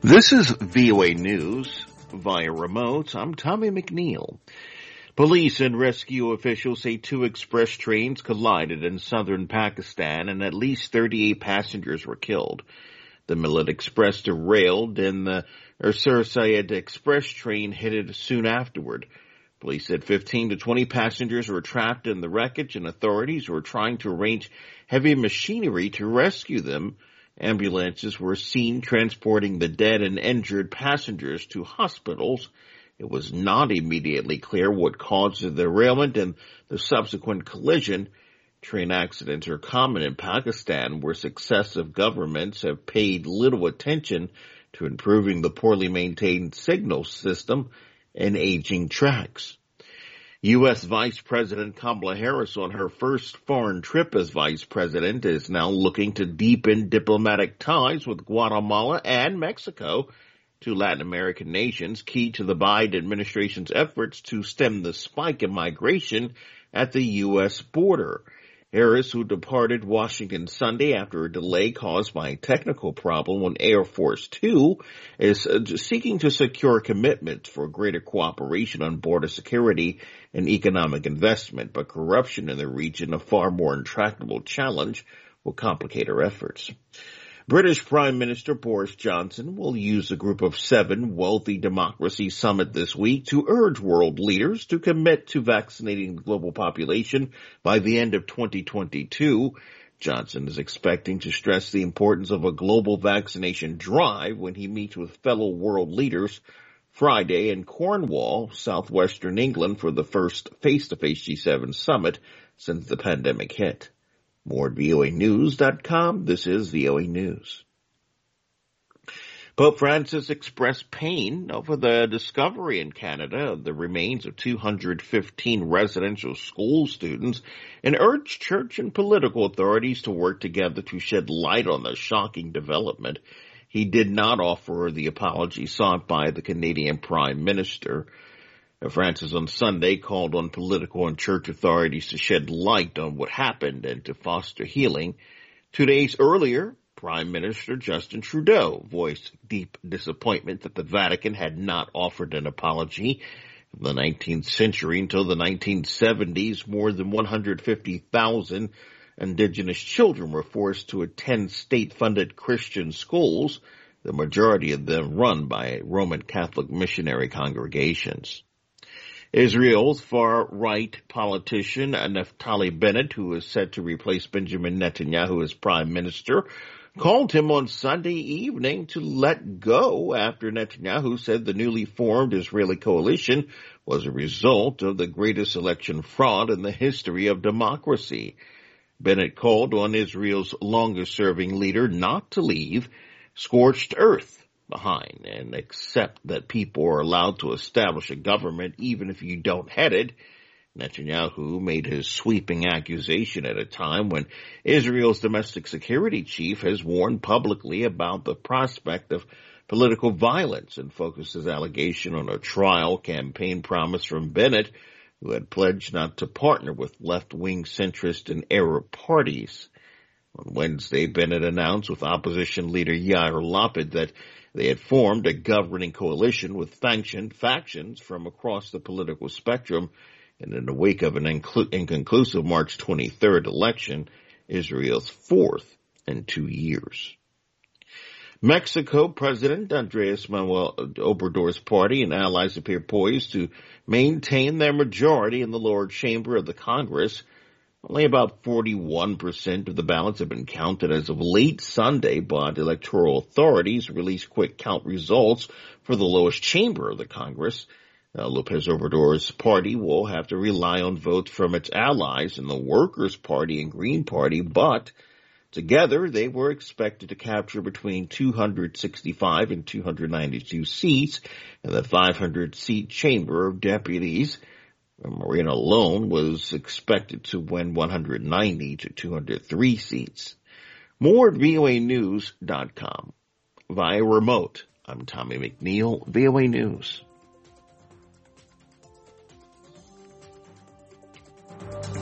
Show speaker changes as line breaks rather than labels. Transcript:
This is VOA News via remote. I'm Tommy McNeil. Police and rescue officials say two express trains collided in southern Pakistan and at least 38 passengers were killed. The Millet Express derailed and the Sir Syed Express train hit it soon afterward. Police said 15 to 20 passengers were trapped in the wreckage and authorities were trying to arrange heavy machinery to rescue them. Ambulances were seen transporting the dead and injured passengers to hospitals. It was not immediately clear what caused the derailment and the subsequent collision. Train accidents are common in Pakistan, where successive governments have paid little attention to improving the poorly maintained signal system and aging tracks. U.S. Vice President Kamala Harris, on her first foreign trip as vice president, is now looking to deepen diplomatic ties with Guatemala and Mexico, two Latin American nations key to the Biden administration's efforts to stem the spike in migration at the U.S. border. Harris, who departed Washington Sunday after a delay caused by a technical problem on Air Force Two, is seeking to secure commitments for greater cooperation on border security and economic investment, but corruption in the region, a far more intractable challenge, will complicate her efforts. British Prime Minister Boris Johnson will use a Group of 7 Wealthy Democracy Summit this week to urge world leaders to commit to vaccinating the global population by the end of 2022. Johnson is expecting to stress the importance of a global vaccination drive when he meets with fellow world leaders Friday in Cornwall, southwestern England, for the first face-to-face G7 summit since the pandemic hit. More at voanews.com. This is VOA News. Pope Francis expressed pain over the discovery in Canada of the remains of 215 residential school students and urged church and political authorities to work together to shed light on the shocking development. He did not offer the apology sought by the Canadian Prime Minister. Francis on Sunday called on political and church authorities to shed light on what happened and to foster healing. 2 days earlier, Prime Minister Justin Trudeau voiced deep disappointment that the Vatican had not offered an apology. In the 19th century until the 1970s, more than 150,000 Indigenous children were forced to attend state-funded Christian schools, the majority of them run by Roman Catholic missionary congregations. Israel's far-right politician Naftali Bennett, who is set to replace Benjamin Netanyahu as prime minister, called him on Sunday evening to let go after Netanyahu said the newly formed Israeli coalition was a result of the greatest election fraud in the history of democracy. Bennett called on Israel's longest-serving leader not to leave scorched earth behind and accept that people are allowed to establish a government even if you don't head it. Netanyahu made his sweeping accusation at a time when Israel's domestic security chief has warned publicly about the prospect of political violence and focused his allegation on a trial campaign promise from Bennett, who had pledged not to partner with left-wing centrist and Arab parties. On Wednesday, Bennett announced with opposition leader Yair Lapid that they had formed a governing coalition with factions from across the political spectrum, and in the wake of an inconclusive March 23rd election, Israel's fourth in 2 years. Mexico President Andrés Manuel Obrador's party and allies appear poised to maintain their majority in the lower chamber of the Congress. Only about 41% of the ballots have been counted as of late Sunday, but electoral authorities released quick count results for the lowest chamber of the Congress. López Obrador's party will have to rely on votes from its allies in the Workers' Party and Green Party, but together they were expected to capture between 265 and 292 seats in the 500-seat Chamber of Deputies. Morena alone was expected to win 190 to 203 seats. More at voanews.com. Via remote, I'm Tommy McNeil, VOA News.